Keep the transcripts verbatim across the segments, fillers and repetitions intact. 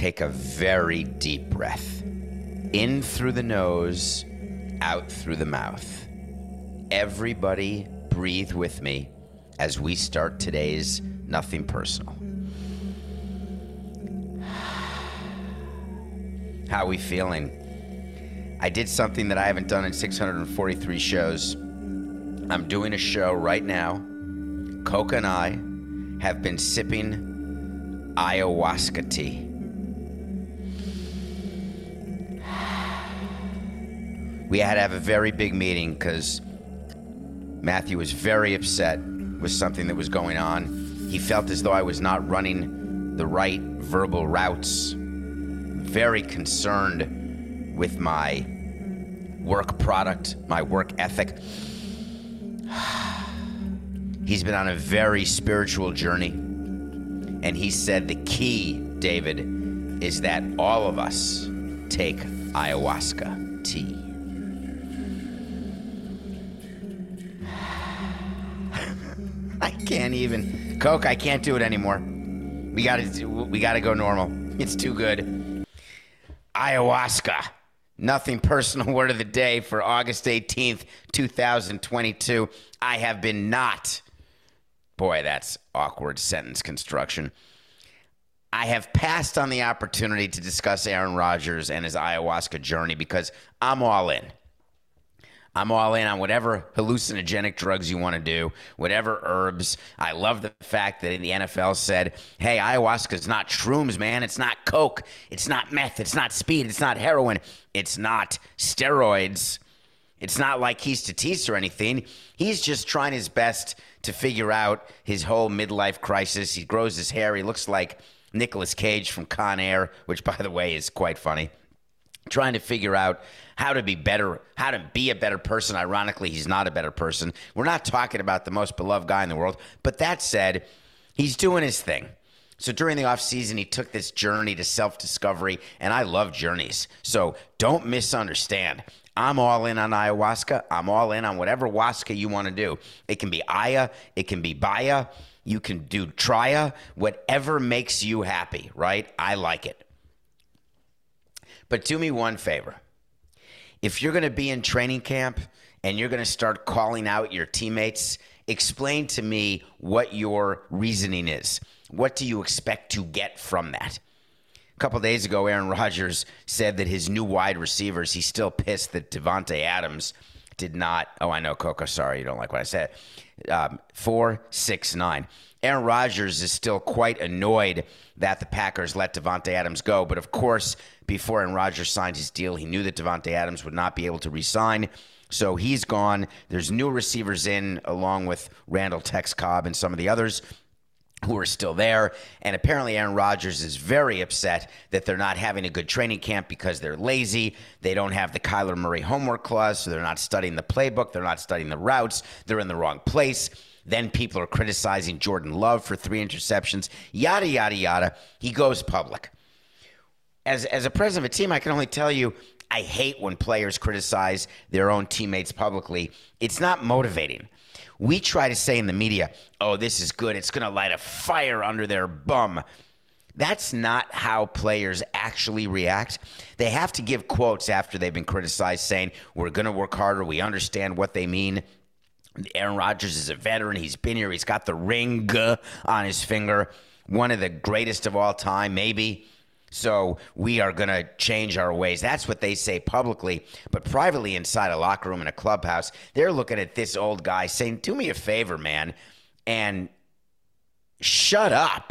take a very deep breath. In through the nose, out through the mouth. Everybody breathe with me as we start today's Nothing Personal. How are we feeling? I did something that I haven't done in six hundred forty-three shows. I'm doing a show right now. Coca and I have been sipping ayahuasca tea. We had to have a very big meeting because Matthew was very upset with something that was going on. He felt as though I was not running the right verbal routes. Very concerned with my work product, my work ethic. He's been on a very spiritual journey. And he said the key, David, is that all of us take ayahuasca tea. I can't even. Coke, I can't do it anymore. We gotta, we gotta go normal. It's too good. Ayahuasca. Nothing Personal word of the day for August eighteenth, twenty twenty-two. I have been not. Boy, that's awkward sentence construction. I have passed on the opportunity to discuss Aaron Rodgers and his ayahuasca journey because I'm all in. I'm all in on whatever hallucinogenic drugs you want to do, whatever herbs. I love the fact that the N F L said, hey, ayahuasca is not shrooms, man. It's not coke. It's not meth. It's not speed. It's not heroin. It's not steroids. It's not like he's Tatis or anything. He's just trying his best to figure out his whole midlife crisis. He grows his hair. He looks like Nicolas Cage from Con Air, which, by the way, is quite funny. Trying to figure out how to be better, how to be a better person. Ironically, he's not a better person. We're not talking about the most beloved guy in the world. But that said, he's doing his thing. So during the offseason, he took this journey to self-discovery, and I love journeys. So don't misunderstand. I'm all in on ayahuasca. I'm all in on whatever huasca you want to do. It can be aya. It can be baya. You can do tria. Whatever makes you happy, right? I like it. But do me one favor. If you're going to be in training camp and you're going to start calling out your teammates, explain to me what your reasoning is. What do you expect to get from that? A couple days ago, Aaron Rodgers said that his new wide receivers, he's still pissed that Davante Adams did not, oh, I know, Coco, sorry, you don't like what I said, um, four, six, nine. Aaron Rodgers is still quite annoyed that the Packers let Davante Adams go. But, of course, before Aaron Rodgers signed his deal, he knew that Davante Adams would not be able to re-sign. So he's gone. There's new receivers in, along with Randall Tex Cobb and some of the others who are still there. And apparently Aaron Rodgers is very upset that they're not having a good training camp because they're lazy. They don't have the Kyler Murray homework clause, so they're not studying the playbook. They're not studying the routes. They're in the wrong place. Then people are criticizing Jordan Love for three interceptions, yada, yada, yada. He goes public. As, as a president of a team, I can only tell you, I hate when players criticize their own teammates publicly. It's not motivating. We try to say in the media, oh, this is good. It's going to light a fire under their bum. That's not how players actually react. They have to give quotes after they've been criticized saying, we're going to work harder. We understand what they mean. Aaron Rodgers is a veteran. He's been here. He's got the ring on his finger. One of the greatest of all time, maybe. So we are going to change our ways. That's what they say publicly. But privately inside a locker room in a clubhouse, they're looking at this old guy saying, do me a favor, man, and shut up.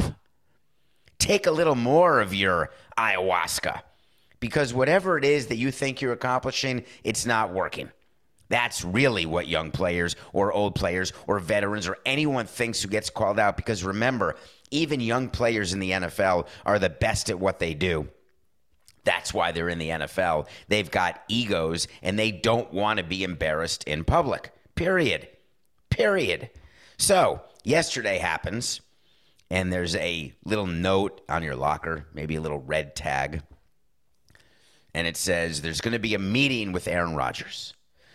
Take a little more of your ayahuasca. Because whatever it is that you think you're accomplishing, it's not working. That's really what young players or old players or veterans or anyone thinks who gets called out. Because remember, even young players in the N F L are the best at what they do. That's why they're in the N F L. They've got egos, and they don't want to be embarrassed in public. Period. Period. So yesterday happens, and there's a little note on your locker, maybe a little red tag, and it says there's going to be a meeting with Aaron Rodgers.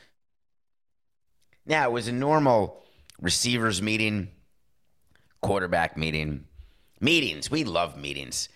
Now, it was a normal receivers meeting, quarterback meeting. Meetings. We love meetings.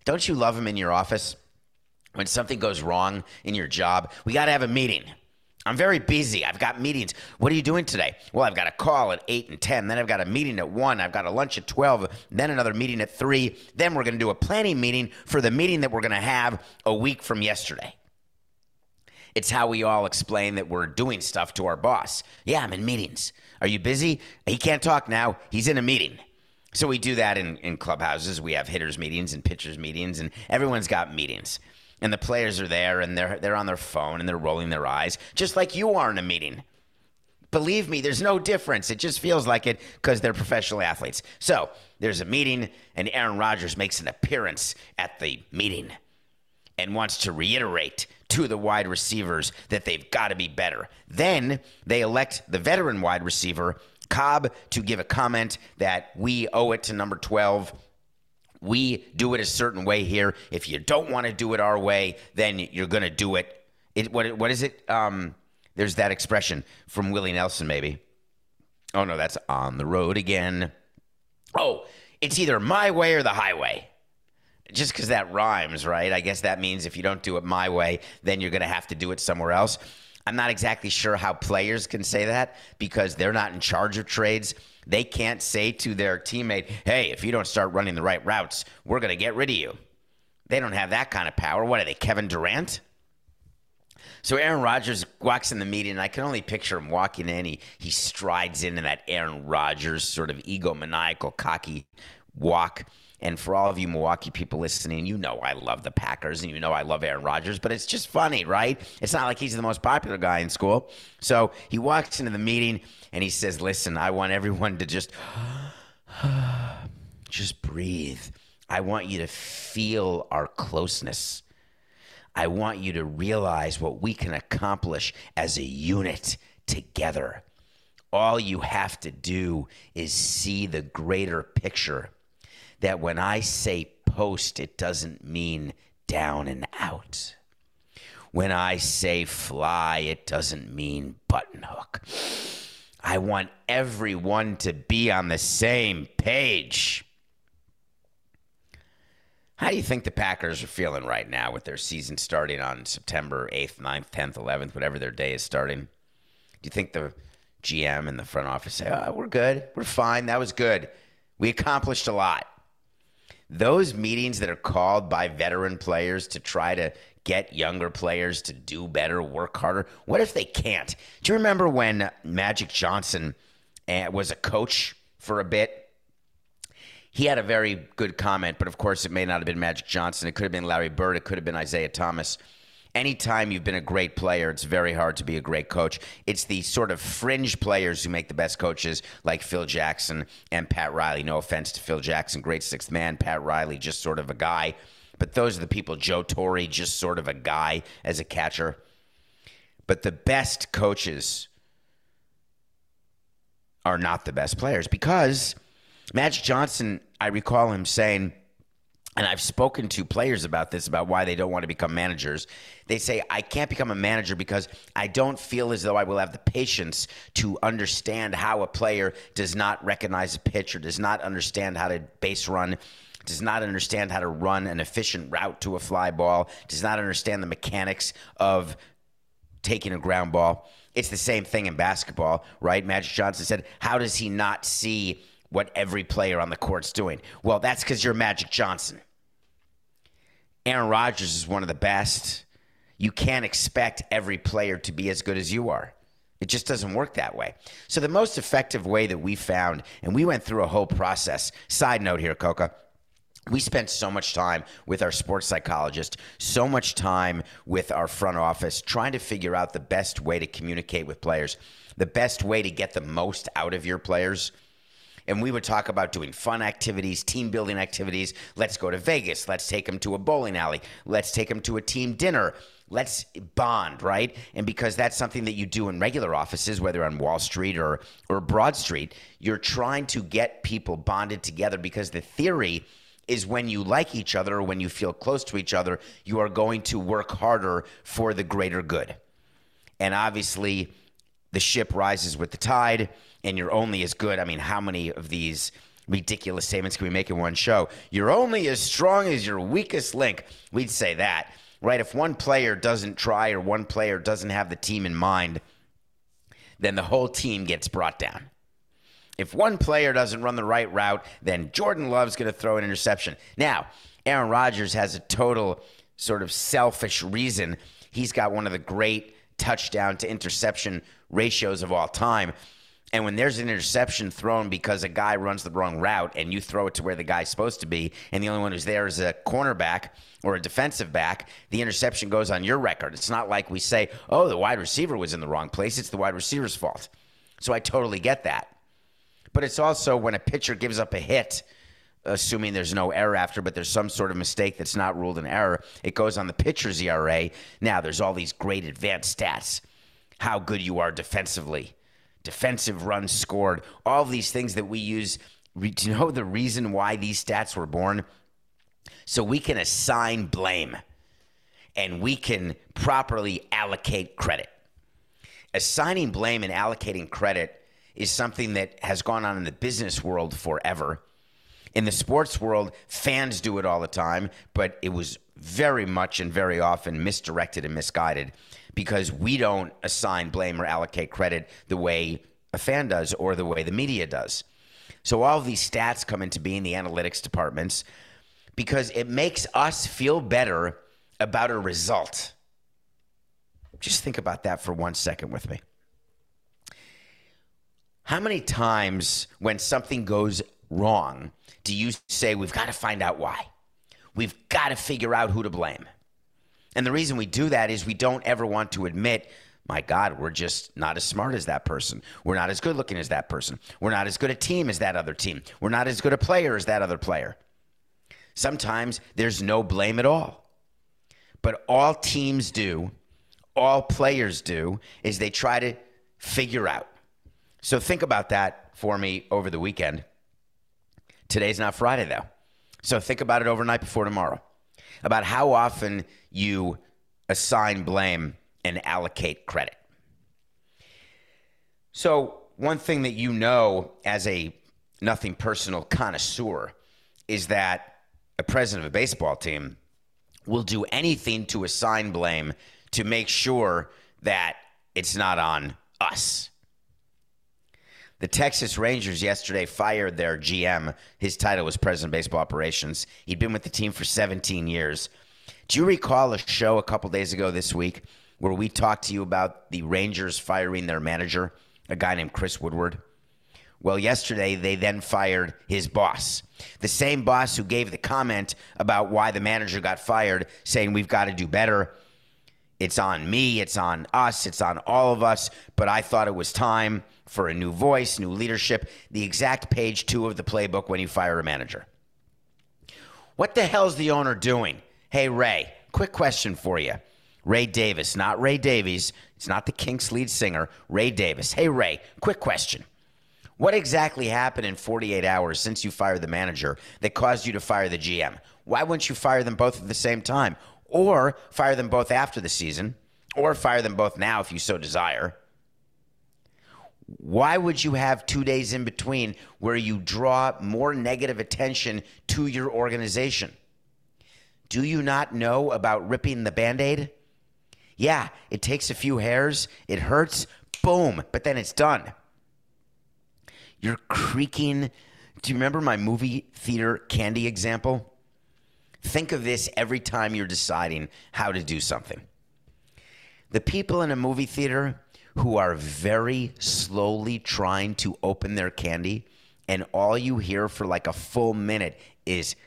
Don't you love them in your office? When something goes wrong in your job, we got to have a meeting. I'm very busy. I've got meetings. What are you doing today? Well, I've got a call at eight and ten. Then I've got a meeting at one. I've got a lunch at twelve. Then another meeting at three. Then we're going to do a planning meeting for the meeting that we're going to have a week from yesterday. It's how we all explain that we're doing stuff to our boss. Yeah, I'm in meetings. Are you busy? He can't talk now. He's in a meeting. So we do that in, in clubhouses. We have hitters meetings and pitchers meetings, and everyone's got meetings. And the players are there, and they're they're on their phone, and they're rolling their eyes, just like you are in a meeting. Believe me, there's no difference. It just feels like it because they're professional athletes. So there's a meeting, and Aaron Rodgers makes an appearance at the meeting and wants to reiterate to the wide receivers that they've got to be better. Then they elect the veteran wide receiver, Cobb, to give a comment that we owe it to number twelve. We do it a certain way here. If you don't want to do it our way, then you're going to do it. It what what is it? Um, there's that expression from Willie Nelson, maybe. Oh, no, that's on the road again. Oh, it's either my way or the highway. Just because that rhymes, right? I guess that means if you don't do it my way, then you're going to have to do it somewhere else. I'm not exactly sure how players can say that because they're not in charge of trades. They can't say to their teammate, hey, if you don't start running the right routes, we're going to get rid of you. They don't have that kind of power. What are they, Kevin Durant? So Aaron Rodgers walks in the meeting, and I can only picture him walking in. He, he strides in in that Aaron Rodgers sort of egomaniacal, cocky walk. And for all of you Milwaukee people listening, you know I love the Packers, and you know I love Aaron Rodgers, but it's just funny, right? It's not like he's the most popular guy in school. So he walks into the meeting, and he says, listen, I want everyone to just, just breathe. I want you to feel our closeness. I want you to realize what we can accomplish as a unit together. All you have to do is see the greater picture. That when I say post, it doesn't mean down and out. When I say fly, it doesn't mean button hook. I want everyone to be on the same page. How do you think the Packers are feeling right now with their season starting on September eighth, ninth, tenth, eleventh, whatever their day is starting? Do you think the G M and the front office say, oh, we're good, we're fine, that was good. We accomplished a lot. Those meetings that are called by veteran players to try to get younger players to do better, work harder, what if they can't? Do you remember when Magic Johnson was a coach for a bit? He had a very good comment, but of course it may not have been Magic Johnson. It could have been Larry Bird. It could have been Isaiah Thomas. Anytime you've been a great player, it's very hard to be a great coach. It's the sort of fringe players who make the best coaches, like Phil Jackson and Pat Riley. No offense to Phil Jackson, great sixth man. Pat Riley, just sort of a guy. But those are the people. Joe Torre, just sort of a guy as a catcher. But the best coaches are not the best players because Magic Johnson, I recall him saying, and I've spoken to players about this, about why they don't want to become managers. They say, I can't become a manager because I don't feel as though I will have the patience to understand how a player does not recognize a pitch or does not understand how to base run, does not understand how to run an efficient route to a fly ball, does not understand the mechanics of taking a ground ball. It's the same thing in basketball, right? Magic Johnson said, how does he not see what every player on the court's doing? Well, that's because you're Magic Johnson. Aaron Rodgers is one of the best. You can't expect every player to be as good as you are. It just doesn't work that way. So the most effective way that we found, and we went through a whole process. Side note here, Coca. We spent so much time with our sports psychologist, so much time with our front office, trying to figure out the best way to communicate with players, the best way to get the most out of your players. And we would talk about doing fun activities, team building activities. Let's go to Vegas. Let's take them to a bowling alley. Let's take them to a team dinner. Let's bond, right? And because that's something that you do in regular offices, whether on Wall Street or, or Broad Street, you're trying to get people bonded together because the theory is when you like each other or when you feel close to each other, you are going to work harder for the greater good. And obviously, the ship rises with the tide, and you're only as good. I mean, how many of these ridiculous statements can we make in one show? You're only as strong as your weakest link. We'd say that, right? If one player doesn't try or one player doesn't have the team in mind, then the whole team gets brought down. If one player doesn't run the right route, then Jordan Love's going to throw an interception. Now, Aaron Rodgers has a total sort of selfish reason. He's got one of the great touchdown to interception ratios of all time. And when there's an interception thrown because a guy runs the wrong route and you throw it to where the guy's supposed to be, and the only one who's there is a cornerback or a defensive back, the interception goes on your record. It's not like we say, oh, the wide receiver was in the wrong place. It's the wide receiver's fault. So I totally get that. But it's also when a pitcher gives up a hit, assuming there's no error after, but there's some sort of mistake that's not ruled an error, it goes on the pitcher's E R A. Now, there's all these great advanced stats, how good you are defensively, defensive runs scored, all of these things that we use. Do you know the reason why these stats were born? So we can assign blame and we can properly allocate credit. Assigning blame and allocating credit is something that has gone on in the business world forever. In the sports world, fans do it all the time, but it was very much and very often misdirected and misguided because we don't assign blame or allocate credit the way a fan does or the way the media does. So all of these stats come into being, the analytics departments, because it makes us feel better about a result. Just think about that for one second with me. How many times when something goes wrong do you say, we've got to find out why? We've got to figure out who to blame. And the reason we do that is we don't ever want to admit, my God, we're just not as smart as that person. We're not as good looking as that person. We're not as good a team as that other team. We're not as good a player as that other player. Sometimes there's no blame at all. But all teams do, all players do, is they try to figure out. So think about that for me over the weekend. Today's not Friday, though. So think about it overnight before tomorrow, about how often you assign blame and allocate credit. So one thing that you know as a nothing personal connoisseur is that a president of a baseball team will do anything to assign blame to make sure that it's not on us. The Texas Rangers yesterday fired their G M. His title was President of Baseball Operations. He'd been with the team for seventeen years. Do you recall a show a couple days ago this week where we talked to you about the Rangers firing their manager, a guy named Chris Woodward? Well, yesterday they then fired his boss, the same boss who gave the comment about why the manager got fired, saying we've got to do better. It's on me, it's on us, it's on all of us, but I thought it was time for a new voice, new leadership, the exact page two of the playbook when you fire a manager. What the hell's the owner doing? Hey, Ray, quick question for you. Ray Davis, not Ray Davies. It's not the Kinks lead singer, Ray Davis. Hey, Ray, quick question. What exactly happened in forty-eight hours since you fired the manager that caused you to fire the G M? Why wouldn't you fire them both at the same time? Or fire them both after the season? Or fire them both now if you so desire? Why would you have two days in between where you draw more negative attention to your organization? Do you not know about ripping the Band-Aid? Yeah, it takes a few hairs, it hurts, boom, but then it's done. You're creaking. Do you remember my movie theater candy example? Think of this every time you're deciding how to do something. The people in a movie theater who are very slowly trying to open their candy, and all you hear for like a full minute is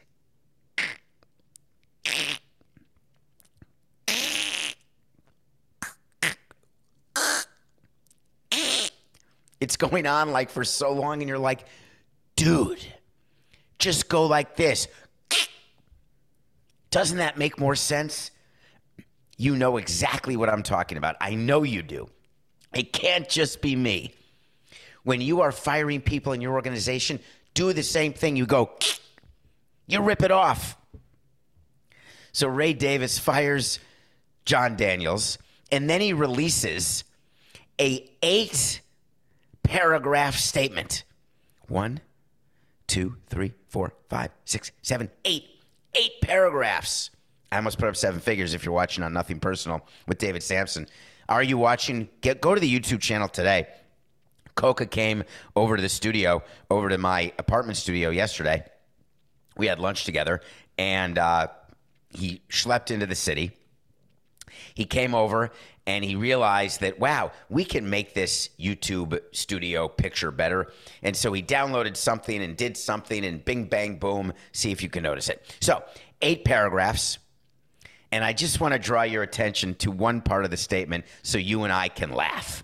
it's going on like for so long, and you're like, dude, just go like this. Doesn't that make more sense? You know exactly what I'm talking about. I know you do. It can't just be me. When you are firing people in your organization, do the same thing. You go, you rip it off. So Ray Davis fires John Daniels, and then he releases a eight paragraph statement. One, two, three, four, five, six, seven, eight. Eight paragraphs. I almost put up seven figures if you're watching on Nothing Personal with David Sampson. Are you watching? Get Go to the YouTube channel today. Coca came over to the studio, over to my apartment studio yesterday. We had lunch together, and uh, he schlepped into the city. He came over, and he realized that, wow, we can make this YouTube studio picture better. And so he downloaded something and did something, and bing, bang, boom, see if you can notice it. So, eight paragraphs, and I just want to draw your attention to one part of the statement so you and I can laugh.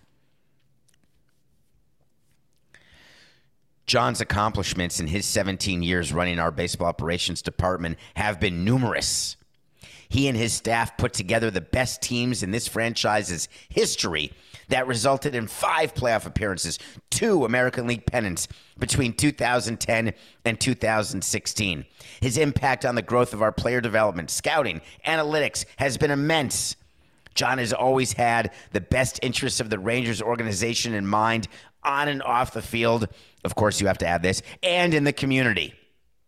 John's accomplishments in his seventeen years running our baseball operations department have been numerous. He and his staff put together the best teams in this franchise's history that resulted in five playoff appearances, two American League pennants between two thousand ten and two thousand sixteen. His impact on the growth of our player development, scouting, analytics has been immense. John has always had the best interests of the Rangers organization in mind on and off the field. Of course, you have to add this, and in the community.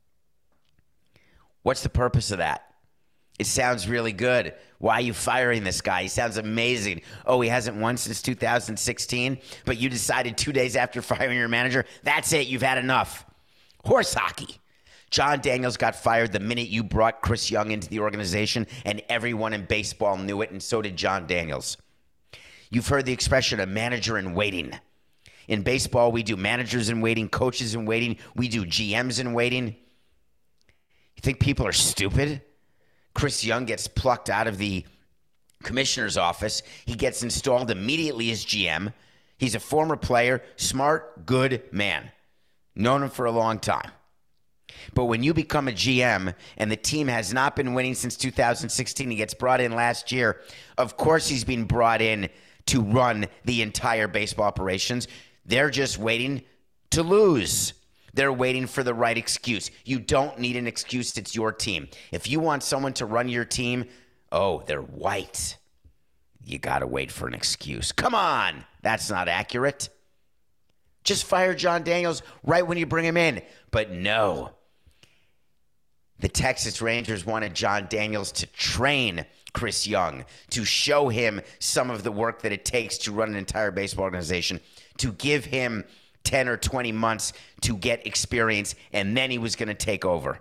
What's the purpose of that? It sounds really good. Why are you firing this guy? He sounds amazing. Oh, he hasn't won since two thousand sixteen, but you decided two days after firing your manager, that's it, you've had enough. Horse hockey. John Daniels got fired the minute you brought Chris Young into the organization, and everyone in baseball knew it, and so did John Daniels. You've heard the expression, a manager in waiting. In baseball, we do managers in waiting, coaches in waiting. We do G Ms in waiting. You think people are stupid? Chris Young gets plucked out of the commissioner's office. He gets installed immediately as G M. He's a former player, smart, good man. Known him for a long time. But when you become a G M and the team has not been winning since two thousand sixteen, he gets brought in last year. Of course he's been brought in to run the entire baseball operations. They're just waiting to lose. They're waiting for the right excuse. You don't need an excuse. It's your team. If you want someone to run your team, oh, they're white. You got to wait for an excuse. Come on. That's not accurate. Just fire John Daniels right when you bring him in. But no. The Texas Rangers wanted John Daniels to train Chris Young, to show him some of the work that it takes to run an entire baseball organization, to give him ten or twenty months to get experience, and then he was going to take over.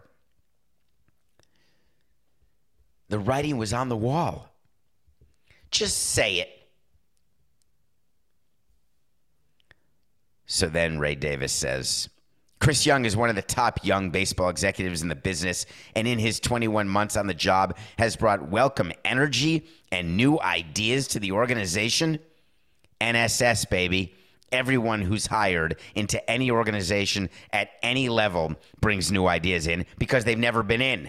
The writing was on the wall. Just say it. So then Ray Davis says, Chris Young is one of the top young baseball executives in the business, and in his twenty-one months on the job has brought welcome energy and new ideas to the organization. N S S, baby. Everyone who's hired into any organization at any level brings new ideas in because they've never been in.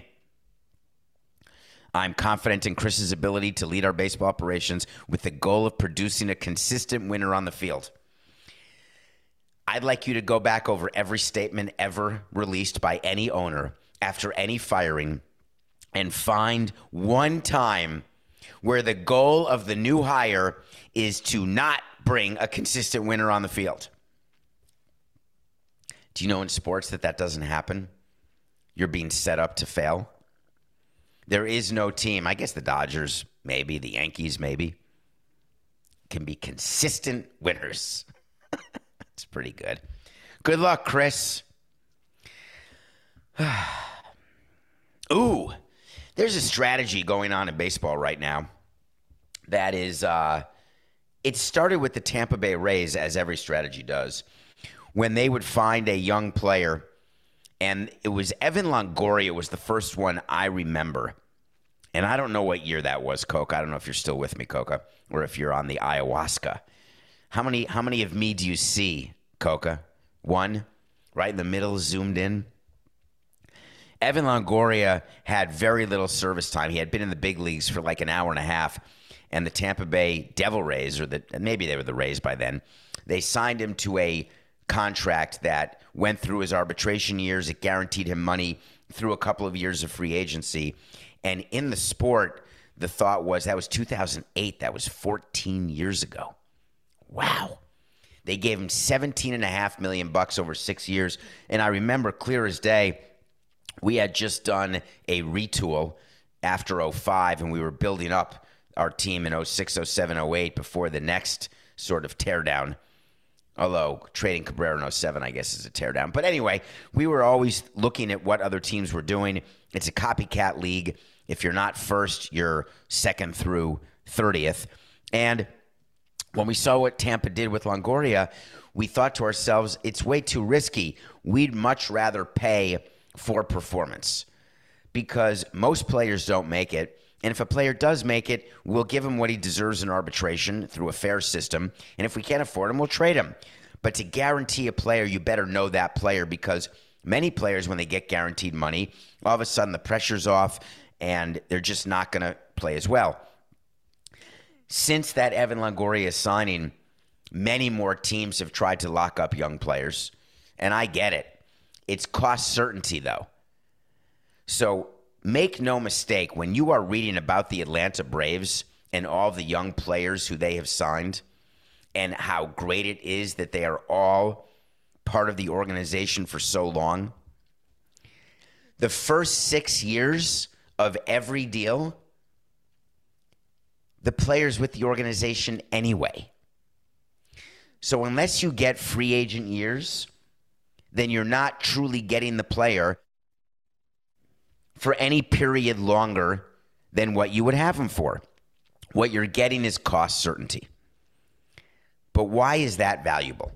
I'm confident in Chris's ability to lead our baseball operations with the goal of producing a consistent winner on the field. I'd like you to go back over every statement ever released by any owner after any firing and find one time where the goal of the new hire is to not bring a consistent winner on the field. Do you know in sports that that doesn't happen? You're being set up to fail. There is no team, I guess the Dodgers, maybe, the Yankees, maybe, can be consistent winners. It's pretty good. Good luck, Chris. Ooh, there's a strategy going on in baseball right now that is, uh, it started with the Tampa Bay Rays, as every strategy does, when they would find a young player, and it was Evan Longoria was the first one I remember. And I don't know what year that was, Coca. I don't know if you're still with me, Coca, or if you're on the ayahuasca. How many how many of me do you see, Coca? One, right in the middle, zoomed in. Evan Longoria had very little service time. He had been in the big leagues for like an hour and a half, and the Tampa Bay Devil Rays, or the maybe they were the Rays by then, they signed him to a contract that went through his arbitration years. It guaranteed him money through a couple of years of free agency. And in the sport, the thought was that was two thousand eight. That was fourteen years ago. Wow. They gave him seventeen and a half million bucks over six years. And I remember clear as day, we had just done a retool after oh five, and we were building up our team in oh six, oh seven, oh eight before the next sort of teardown. Although trading Cabrera in oh seven, I guess, is a teardown. But anyway, we were always looking at what other teams were doing. It's a copycat league. If you're not first, you're second through thirtieth. And when we saw what Tampa did with Longoria, we thought to ourselves, it's way too risky. We'd much rather pay for performance because most players don't make it. And if a player does make it, we'll give him what he deserves in arbitration through a fair system. And if we can't afford him, we'll trade him. But to guarantee a player, you better know that player, because many players, when they get guaranteed money, all of a sudden the pressure's off and they're just not going to play as well. Since that Evan Longoria signing, many more teams have tried to lock up young players. And I get it. It's cost certainty, though. So make no mistake, when you are reading about the Atlanta Braves and all the young players who they have signed and how great it is that they are all part of the organization for so long, the first six years of every deal, the players with the organization anyway. So unless you get free agent years, then you're not truly getting the player for any period longer than what you would have him for. What you're getting is cost certainty. But why is that valuable?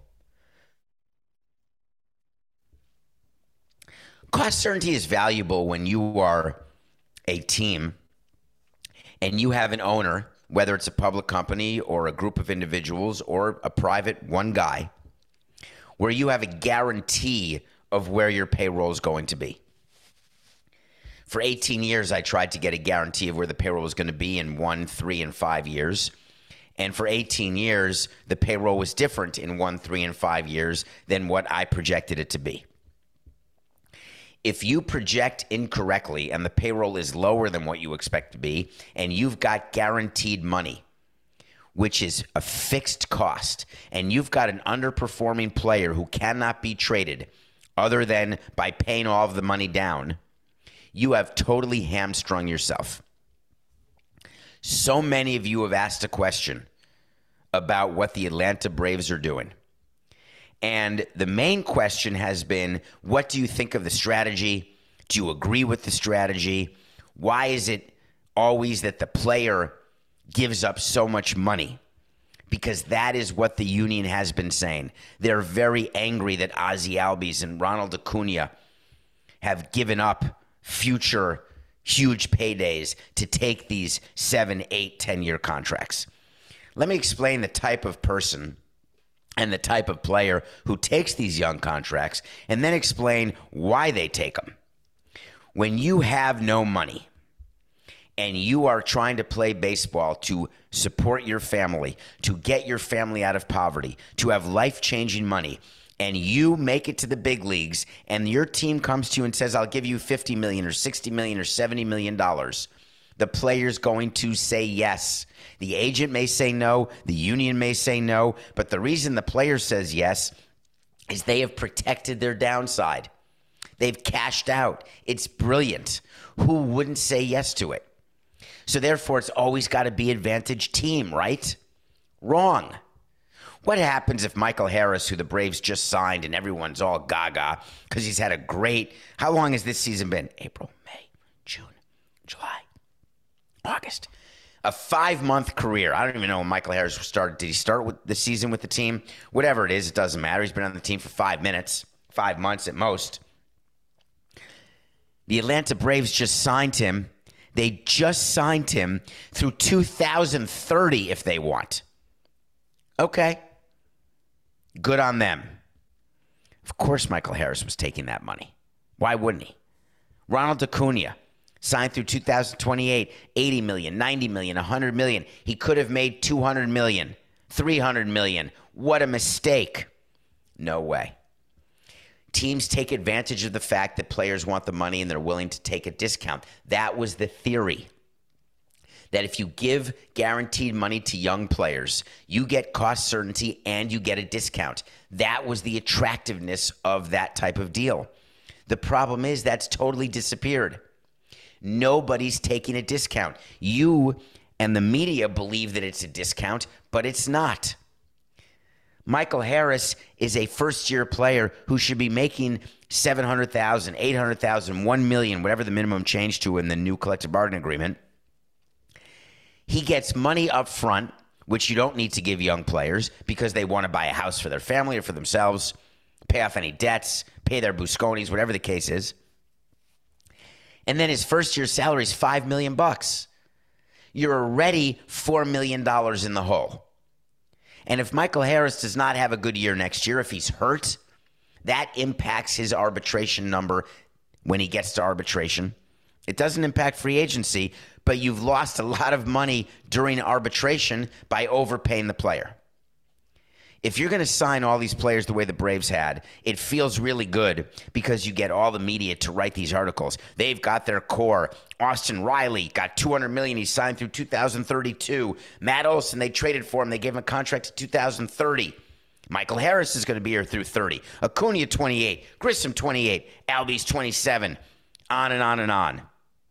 Cost certainty is valuable when you are a team and you have an owner, whether it's a public company or a group of individuals or a private one guy, where you have a guarantee of where your payroll is going to be. For eighteen years, I tried to get a guarantee of where the payroll was going to be in one, three, and five years. And for eighteen years, the payroll was different in one, three, and five years than what I projected it to be. If you project incorrectly and the payroll is lower than what you expect to be, and you've got guaranteed money, which is a fixed cost, and you've got an underperforming player who cannot be traded other than by paying all of the money down, you have totally hamstrung yourself. So many of you have asked a question about what the Atlanta Braves are doing. And the main question has been, what do you think of the strategy? Do you agree with the strategy? Why is it always that the player gives up so much money? Because that is what the union has been saying. They're very angry that Ozzie Albies and Ronald Acuna have given up future huge paydays to take these seven, eight, ten-year contracts. Let me explain the type of person and the type of player who takes these young contracts, and then explain why they take them. When you have no money and you are trying to play baseball to support your family, to get your family out of poverty, to have life-changing money, and you make it to the big leagues, and your team comes to you and says, I'll give you fifty million dollars or sixty million dollars or seventy million dollars, the player's going to say yes. The agent may say no, the union may say no, but the reason the player says yes is they have protected their downside. They've cashed out. It's brilliant. Who wouldn't say yes to it? So therefore, it's always got to be advantage team, right? Wrong. What happens if Michael Harris, who the Braves just signed, and everyone's all gaga because he's had a great, how long has this season been? April, May, June, July, August. A five-month career. I don't even know when Michael Harris started. Did he start with the season with the team? Whatever it is, it doesn't matter. He's been on the team for five minutes, five months at most. The Atlanta Braves just signed him. They just signed him through two thousand thirty if they want. Okay. Good on them. Of course Michael Harris was taking that money. Why wouldn't he? Ronald Acuna signed through two thousand twenty-eight, eighty million, ninety million, one hundred million. He could have made two hundred million, three hundred million. What a mistake. No way. Teams take advantage of the fact that players want the money and they're willing to take a discount. That was the theory. that if you give guaranteed money to young players, you get cost certainty and you get a discount. That was the attractiveness of that type of deal. The problem is that's totally disappeared. Nobody's taking a discount. You and the media believe that it's a discount, but it's not. Michael Harris is a first-year player who should be making seven hundred thousand dollars, eight hundred thousand dollars, one million dollars, whatever the minimum changed to in the new collective bargaining agreement. He gets money up front, which you don't need to give young players because they want to buy a house for their family or for themselves, pay off any debts, pay their Busconis, whatever the case is. And then his first-year salary is five million dollars bucks. You're already four million dollars in the hole. And if Michael Harris does not have a good year next year, if he's hurt, that impacts his arbitration number when he gets to arbitration. It doesn't impact free agency, but you've lost a lot of money during arbitration by overpaying the player. If you're going to sign all these players the way the Braves had, it feels really good because you get all the media to write these articles. They've got their core. Austin Riley got two hundred million dollars. He signed through two thousand thirty-two. Matt Olson, they traded for him. They gave him a contract to two thousand thirty. Michael Harris is going to be here through thirty. Acuna, twenty-eight. Grissom, twenty-eight. Albies, twenty-seven. On and on and on.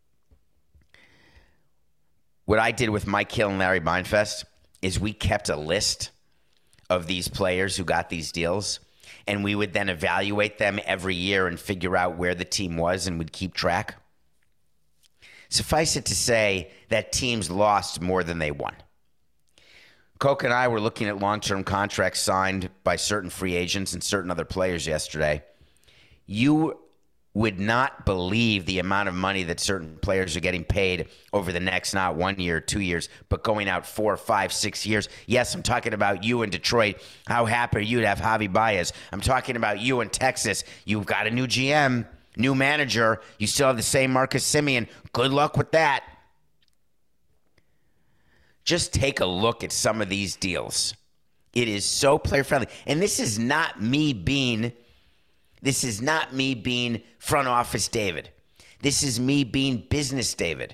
What I did with Mike Hill and Larry Beinfest is we kept a list of these players who got these deals, and we would then evaluate them every year and figure out where the team was and would keep track. Suffice it to say that teams lost more than they won. Coke and I were looking at long-term contracts signed by certain free agents and certain other players yesterday. You would not believe the amount of money that certain players are getting paid over the next, not one year, two years, but going out four, five, six years. Yes, I'm talking about you in Detroit. How happy are you to have Javi Baez? I'm talking about you in Texas. You've got a new G M, new manager. You still have the same Marcus Semien. Good luck with that. Just take a look at some of these deals. It is so player-friendly. And this is not me being... This is not me being front office David. This is me being business David.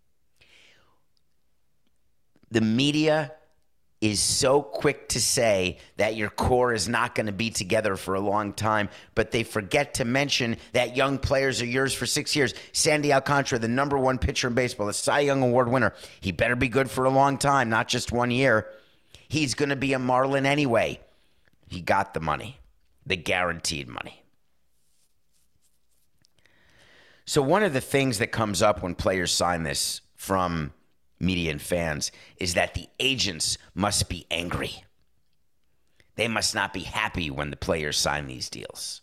The media is so quick to say that your core is not going to be together for a long time, but they forget to mention that young players are yours for six years. Sandy Alcantara, the number one pitcher in baseball, the Cy Young Award winner. He better be good for a long time, not just one year. He's going to be a Marlin anyway. He got the money, the guaranteed money. So one of the things that comes up when players sign this from media and fans is that the agents must be angry. They must not be happy when the players sign these deals.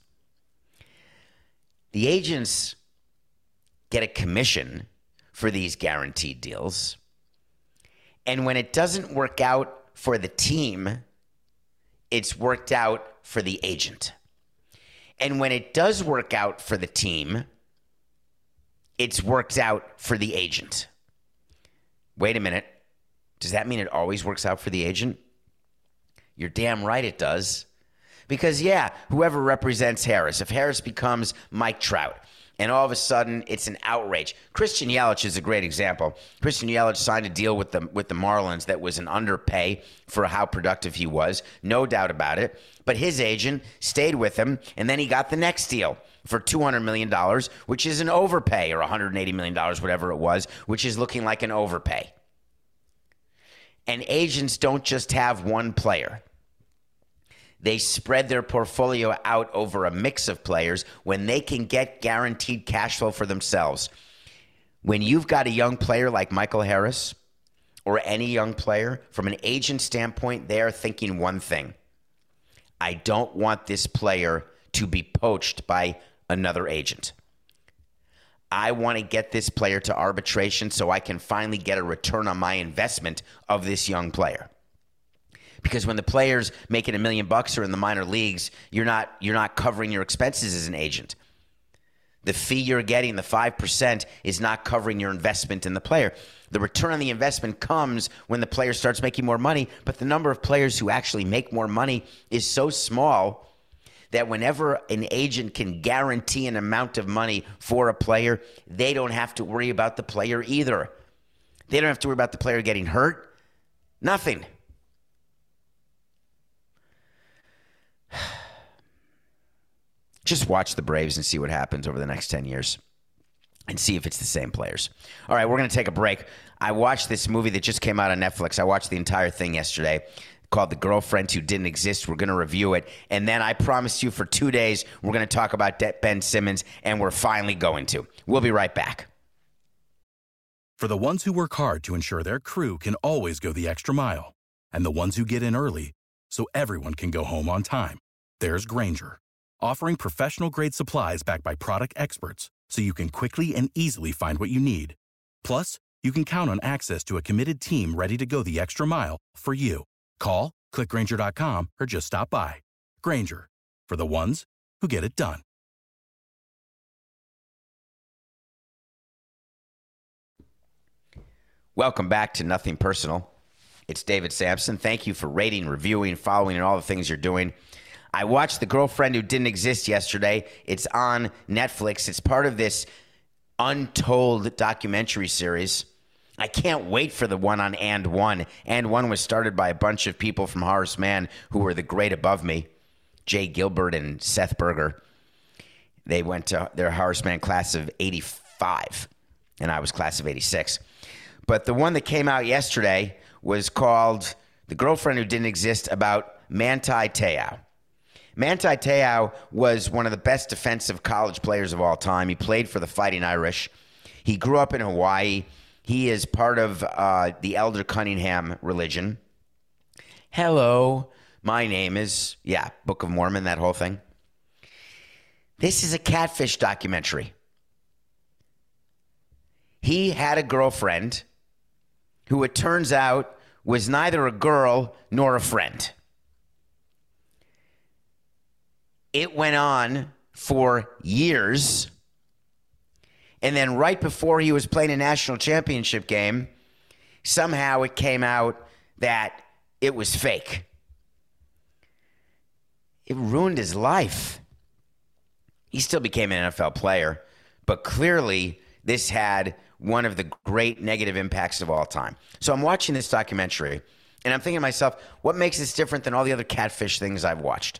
The agents get a commission for these guaranteed deals. And when it doesn't work out for the team, it's worked out for the agent. And when it does work out for the team, it's worked out for the agent. Wait a minute. Does that mean it always works out for the agent? You're damn right it does. Because, yeah, whoever represents Harris, if Harris becomes Mike Trout, and all of a sudden it's an outrage. Christian Yelich is a great example. Christian Yelich signed a deal with the, with the Marlins that was an underpay for how productive he was, no doubt about it. But his agent stayed with him, and then he got the next deal for two hundred million dollars, which is an overpay, or one hundred eighty million dollars, whatever it was, which is looking like an overpay. And agents don't just have one player. They spread their portfolio out over a mix of players when they can get guaranteed cash flow for themselves. When you've got a young player like Michael Harris, or any young player, from an agent standpoint, they are thinking one thing. I don't want this player to be poached by another agent. I want to get this player to arbitration so I can finally get a return on my investment of this young player. Because when the player's making a million bucks or in the minor leagues, you're not you're not covering your expenses as an agent. The fee you're getting, the five percent, is not covering your investment in the player. The return on the investment comes when the player starts making more money, but the number of players who actually make more money is so small that whenever an agent can guarantee an amount of money for a player, they don't have to worry about the player either. They don't have to worry about the player getting hurt. Nothing. Just watch the Braves and see what happens over the next ten years and see if it's the same players. All right, we're going to take a break. I watched this movie that just came out on Netflix. I watched the entire thing yesterday called The Girlfriend Who Didn't Exist. We're going to review it. And then I promised you for two days we're going to talk about Ben Simmons, and we're finally going to. We'll be right back. For the ones who work hard to ensure their crew can always go the extra mile, and the ones who get in early so everyone can go home on time, there's Grainger, offering professional-grade supplies backed by product experts so you can quickly and easily find what you need. Plus, you can count on access to a committed team ready to go the extra mile for you. Call, click Grainger dot com, or just stop by. Grainger, for the ones who get it done. Welcome back to Nothing Personal. It's David Sampson. Thank you for rating, reviewing, following, and all the things you're doing. I watched The Girlfriend Who Didn't Exist yesterday. It's on Netflix. It's part of this Untold documentary series. I can't wait for the one on And One. And One was started by a bunch of people from Horace Mann who were the great above me, Jay Gilbert and Seth Berger. They went to their Horace Mann class of eighty-five, and I was class of eighty-six. But the one that came out yesterday was called The Girlfriend Who Didn't Exist, about Manti Te'o. Manti Te'o was one of the best defensive college players of all time. He played for the Fighting Irish. He grew up in Hawaii. He is part of uh, the Elder Cunningham religion. Hello, my name is, yeah, Book of Mormon, that whole thing. This is a catfish documentary. He had a girlfriend who, it turns out, was neither a girl nor a friend. It went on for years. And then right before he was playing a national championship game, somehow it came out that it was fake. It ruined his life. He still became an N F L player, but clearly this had one of the great negative impacts of all time. So I'm watching this documentary, and I'm thinking to myself, what makes this different than all the other catfish things I've watched?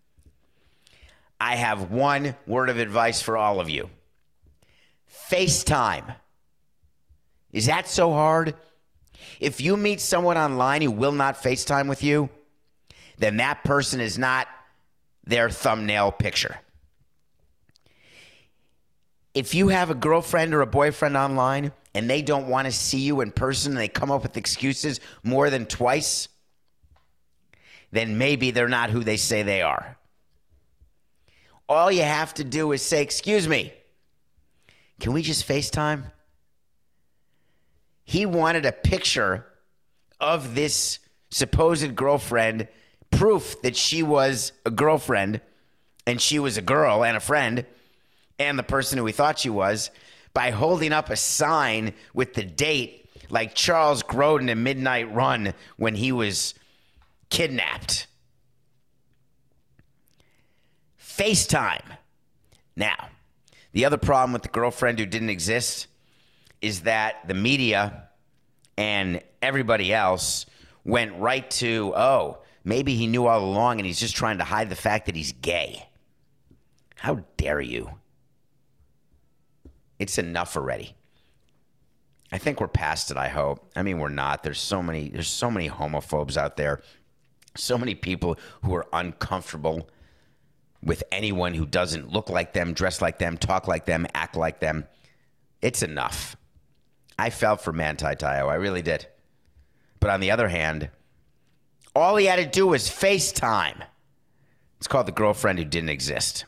I have one word of advice for all of you. FaceTime. Is that so hard? If you meet someone online who will not FaceTime with you, then that person is not their thumbnail picture. If you have a girlfriend or a boyfriend online and they don't want to see you in person and they come up with excuses more than twice, then maybe they're not who they say they are. All you have to do is say, excuse me, can we just FaceTime? He wanted a picture of this supposed girlfriend, proof that she was a girlfriend and she was a girl and a friend and the person who he thought she was, by holding up a sign with the date like Charles Grodin in Midnight Run when he was kidnapped. FaceTime. Now, the other problem with The Girlfriend Who Didn't Exist is that the media and everybody else went right to, oh, maybe he knew all along and he's just trying to hide the fact that he's gay. How dare you? It's enough already. I think we're past it, I hope. I mean, we're not. There's so many, there's so many homophobes out there. So many people who are uncomfortable with anyone who doesn't look like them, dress like them, talk like them, act like them. It's enough. I felt for Manti Te'o. I really did. But on the other hand, all he had to do was FaceTime. It's called The Girlfriend Who Didn't Exist.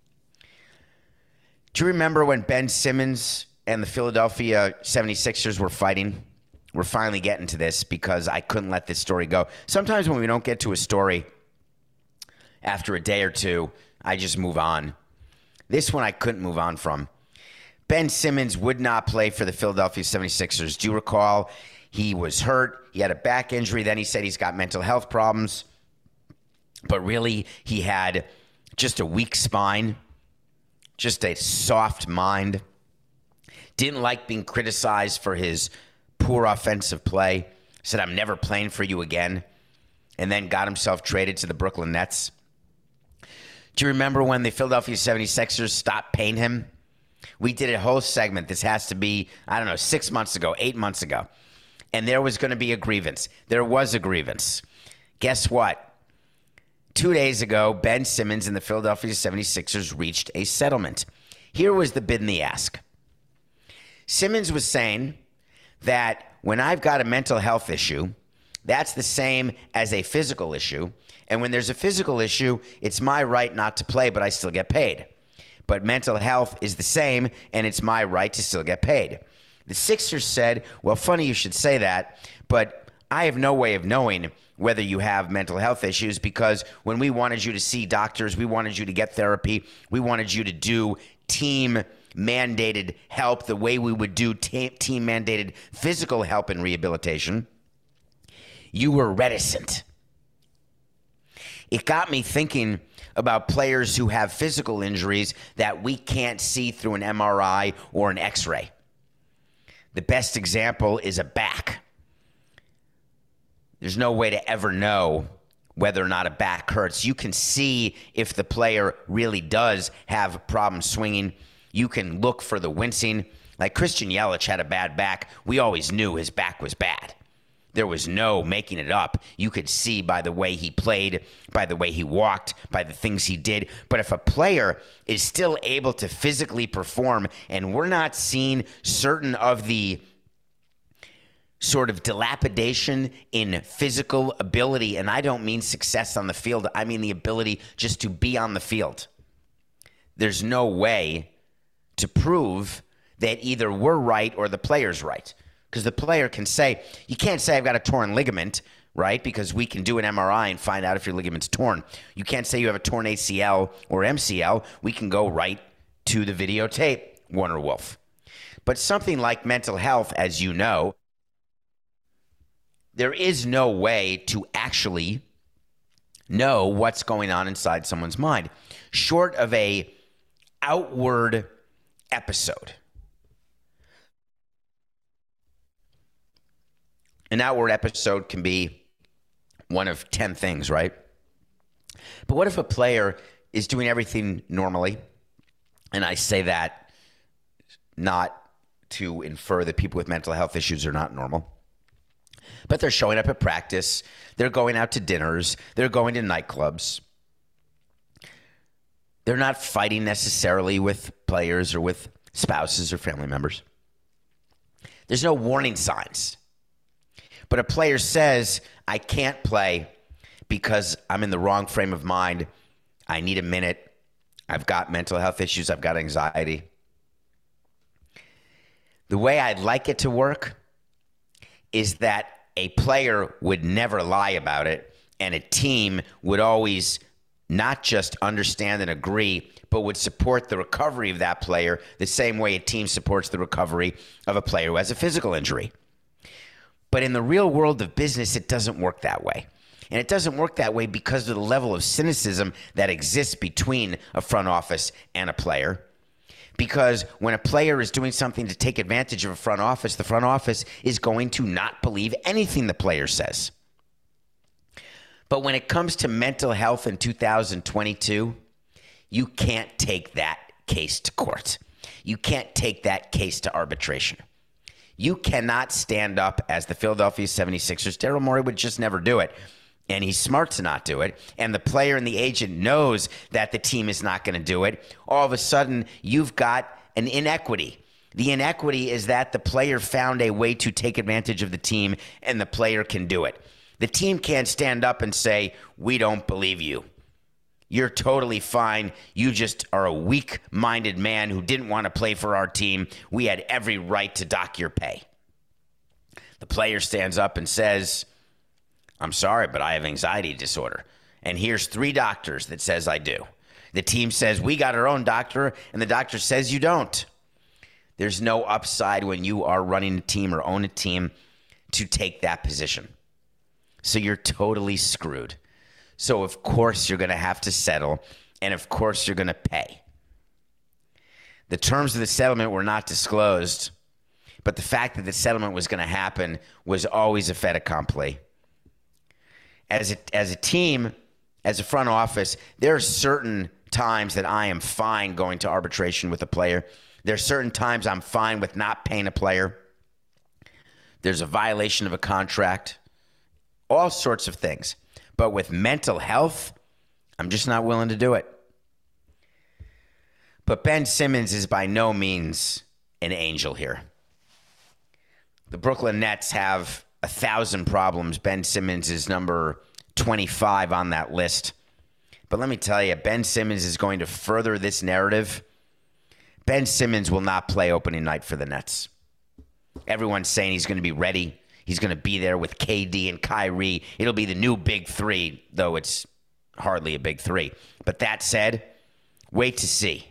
Do you remember when Ben Simmons and the Philadelphia seventy-sixers were fighting? We're finally getting to this because I couldn't let this story go. Sometimes when we don't get to a story after a day or two, I just move on. This one I couldn't move on from. Ben Simmons would not play for the Philadelphia seventy-sixers. Do you recall? He was hurt. He had a back injury. Then he said he's got mental health problems. But really, he had just a weak spine. Just a soft mind. Didn't like being criticized for his poor offensive play, said, I'm never playing for you again, and then got himself traded to the Brooklyn Nets. Do you remember when the Philadelphia seventy-sixers stopped paying him? We did a whole segment. This has to be, I don't know, six months ago, eight months ago. And there was going to be a grievance. There was a grievance. Guess what? Two days ago, Ben Simmons and the Philadelphia seventy-sixers reached a settlement. Here was the bid and the ask. Simmons was saying that when I've got a mental health issue, that's the same as a physical issue. And when there's a physical issue, it's my right not to play, but I still get paid. But mental health is the same, and it's my right to still get paid. The Sixers said, well, funny you should say that, but I have no way of knowing whether you have mental health issues, because when we wanted you to see doctors, we wanted you to get therapy, we wanted you to do team-mandated help the way we would do te- team-mandated physical help and rehabilitation, you were reticent. It got me thinking about players who have physical injuries that we can't see through an M R I or an X-ray. The best example is a back. There's no way to ever know whether or not a back hurts. You can see if the player really does have a problem swinging. You can look for the wincing. Like Christian Yelich had a bad back. We always knew his back was bad. There was no making it up. You could see by the way he played, by the way he walked, by the things he did. But if a player is still able to physically perform, and we're not seeing certain of the sort of dilapidation in physical ability, and I don't mean success on the field, I mean the ability just to be on the field. There's no way to prove that either we're right or the player's right. Because the player can say, you can't say I've got a torn ligament, right? Because we can do an M R I and find out if your ligament's torn. You can't say you have a torn A C L or M C L. We can go right to the videotape, Warner Wolf. But something like mental health, as you know, there is no way to actually know what's going on inside someone's mind, short of a outward episode. An outward episode can be one of ten things, right? But what if a player is doing everything normally? And I say that not to infer that people with mental health issues are not normal. But they're showing up at practice. They're going out to dinners. They're going to nightclubs. They're not fighting necessarily with players or with spouses or family members. There's no warning signs. But a player says, I can't play because I'm in the wrong frame of mind. I need a minute. I've got mental health issues. I've got anxiety. The way I'd like it to work is that a player would never lie about it, and a team would always not just understand and agree, but would support the recovery of that player the same way a team supports the recovery of a player who has a physical injury. But in the real world of business, it doesn't work that way. And it doesn't work that way because of the level of cynicism that exists between a front office and a player. Because when a player is doing something to take advantage of a front office, the front office is going to not believe anything the player says. But when it comes to mental health in two thousand twenty-two, you can't take that case to court. You can't take that case to arbitration. You cannot stand up as the Philadelphia seventy-sixers. Daryl Morey would just never do it. And he's smart to not do it. And the player and the agent knows that the team is not going to do it. All of a sudden, you've got an inequity. The inequity is that the player found a way to take advantage of the team, and the player can do it. The team can't stand up and say, we don't believe you. You're totally fine. You just are a weak-minded man who didn't want to play for our team. We had every right to dock your pay. The player stands up and says, I'm sorry, but I have anxiety disorder. And here's three doctors that says I do. The team says, we got our own doctor, and the doctor says you don't. There's no upside when you are running a team or own a team to take that position. So you're totally screwed. So of course you're going to have to settle, and of course you're going to pay. The terms of the settlement were not disclosed, But the fact that the settlement was going to happen was always a fait accompli. As a, as a team, as a front office, there are certain times that I am fine going to arbitration with a player. There are certain times I'm fine with not paying a player. There's a violation of a contract, all sorts of things. But with mental health, I'm just not willing to do it. But Ben Simmons is by no means an angel here. The Brooklyn Nets have a thousand problems. Ben Simmons is number twenty-five on that list. But let me tell you, Ben Simmons is going to further this narrative. Ben Simmons will not play opening night for the Nets. Everyone's saying he's going to be ready. He's going to be there with K D and Kyrie. It'll be the new big three, though it's hardly a big three. But that said, wait to see.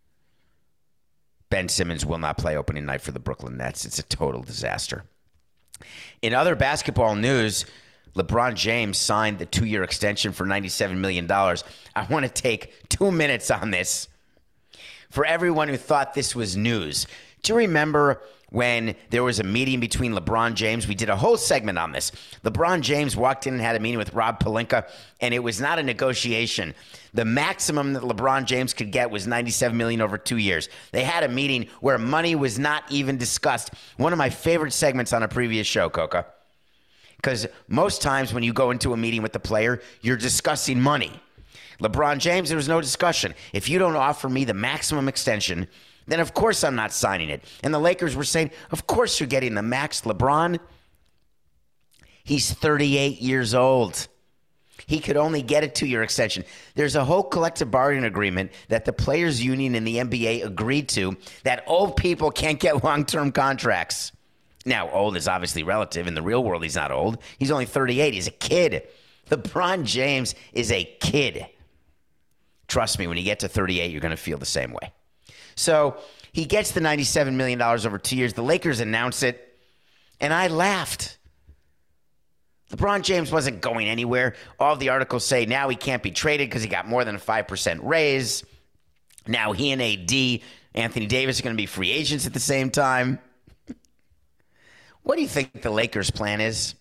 Ben Simmons will not play opening night for the Brooklyn Nets. It's a total disaster. In other basketball news, LeBron James signed the two-year extension for ninety-seven million dollars. I want to take two minutes on this. For everyone who thought this was news, do you remember when there was a meeting between LeBron James? We did a whole segment on this. LeBron James walked in and had a meeting with Rob Pelinka, and it was not a negotiation. The maximum that LeBron James could get was ninety-seven million dollars over two years. They had a meeting where money was not even discussed. One of my favorite segments on a previous show, Coca. Because most times when you go into a meeting with the player, you're discussing money. LeBron James, there was no discussion. If you don't offer me the maximum extension, then of course I'm not signing it. And the Lakers were saying, of course you're getting the max. LeBron, he's thirty-eight years old. He could only get a two-year extension. There's a whole collective bargaining agreement that the players' union and the N B A agreed to that old people can't get long-term contracts. Now, old is obviously relative. In the real world, he's not old. He's only thirty-eight. He's a kid. LeBron James is a kid. Trust me, when you get to thirty-eight, you're going to feel the same way. So he gets the ninety-seven million dollars over two years. The Lakers announce it, and I laughed. LeBron James wasn't going anywhere. All the articles say now he can't be traded because he got more than a five percent raise. Now he and A D, Anthony Davis, are going to be free agents at the same time. What do you think the Lakers' plan is?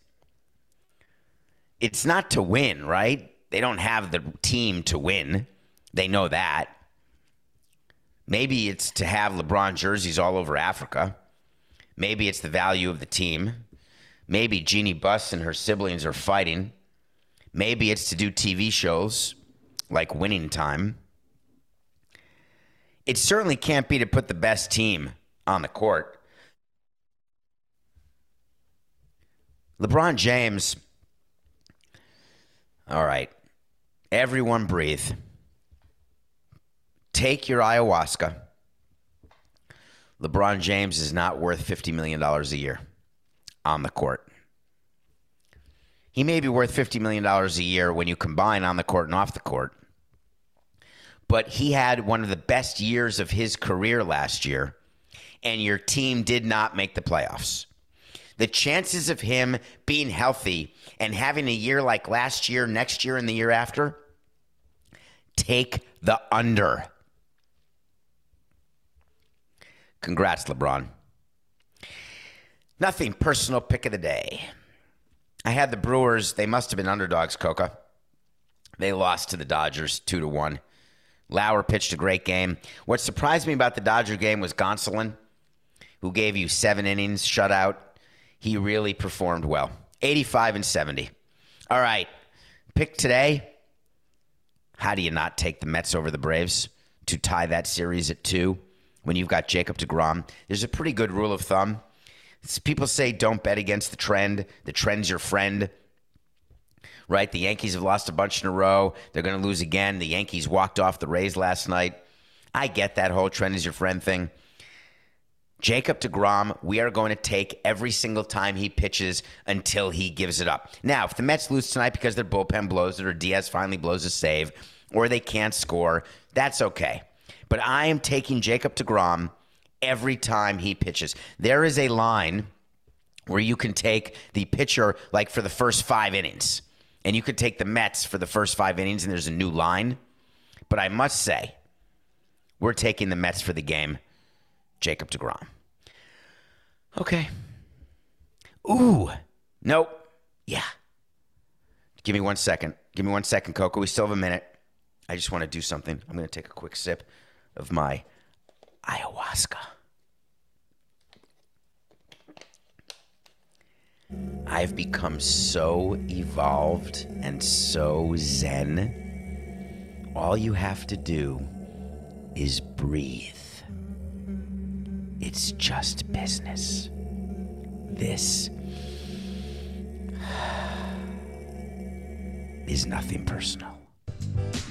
It's not to win, right? They don't have the team to win. They know that. Maybe it's to have LeBron jerseys all over Africa. Maybe it's the value of the team. Maybe Jeannie Buss and her siblings are fighting. Maybe it's to do T V shows like Winning Time. It certainly can't be to put the best team on the court. LeBron James, all right, everyone breathe. Take your ayahuasca. LeBron James is not worth fifty million dollars a year on the court. He may be worth fifty million dollars a year when you combine on the court and off the court. But he had one of the best years of his career last year, and your team did not make the playoffs. The chances of him being healthy and having a year like last year, next year, and the year after, take the under. Congrats, LeBron. Nothing personal pick of the day. I had the Brewers. They must have been underdogs, Coca. They lost to the Dodgers two to one. Lauer pitched a great game. What surprised me about the Dodger game was Gonsolin, who gave you seven innings, shutout. He really performed well. eighty-five and seventy. All right. Pick today. How do you not take the Mets over the Braves to tie that series at two when you've got Jacob deGrom? There's a pretty good rule of thumb. People say don't bet against the trend. The trend's your friend. Right? The Yankees have lost a bunch in a row. They're going to lose again. The Yankees walked off the Rays last night. I get that whole trend is your friend thing. Jacob deGrom, we are going to take every single time he pitches until he gives it up. Now, if the Mets lose tonight because their bullpen blows it or Diaz finally blows a save or they can't score, that's okay. But I am taking Jacob deGrom every time he pitches. There is a line where you can take the pitcher like for the first five innings, and you could take the Mets for the first five innings, and there's a new line. But I must say, we're taking the Mets for the game. Jacob deGrom. Okay. Ooh. Nope. Yeah. Give me one second. Give me one second, Coco. We still have a minute. I just want to do something. I'm going to take a quick sip of my ayahuasca. I've become so evolved and so zen. All you have to do is breathe. It's just business. This is nothing personal.